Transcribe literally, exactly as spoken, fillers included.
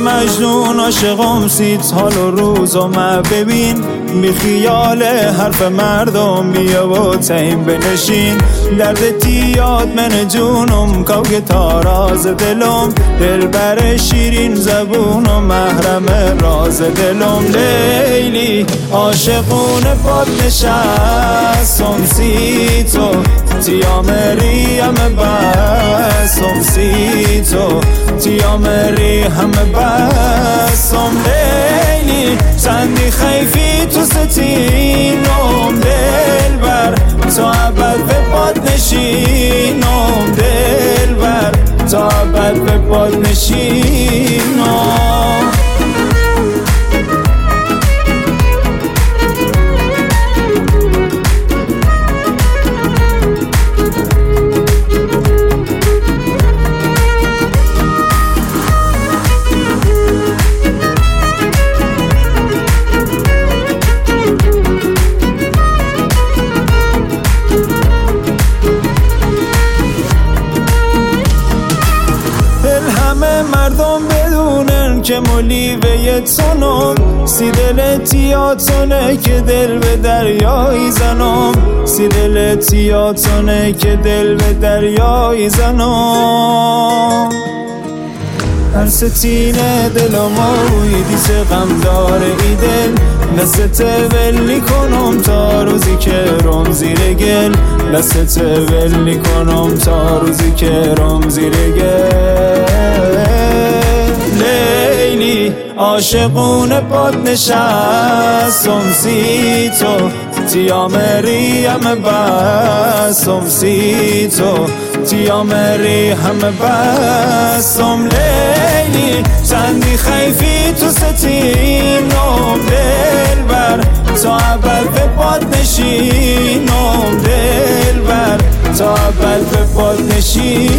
مجنون عاشقم سیت حال و روز و ما ببین بی خیال حرف مردم بیا و تیم بنشین درد تیاد من جونم کو که تاراز دلم دل بر شیرین زبون و محرم راز دلم لیلی عاشقون پاد نشستم سی تو تیا مری همه بسم سی تو تیا مری همه بسم لیلی سندی خیفی تو ستینم دل بر تا ابد به پاد نشینم دل بر تا ابد به پاد نشینم مردم بدونن که ملیوه تونم سی دل تیاتونه که دل به دریایی زنم سی دل تیاتونه که دل به دریایی زنم هر ستین دلم اوی دیس غم داره ای دل دستت ولی کنم تا روزی که رم زیر گل دستت ولی کنم تا روزی که رم زیر گل لیلی عاشقون پاد نشستم سی تو تیا مری همه بسم سی تو تیا مری همه بسم لیلی چندی خیفی تو ستینم دل بر تا ابد به پاد نشینم دل بر تا ابد به پاد نشینم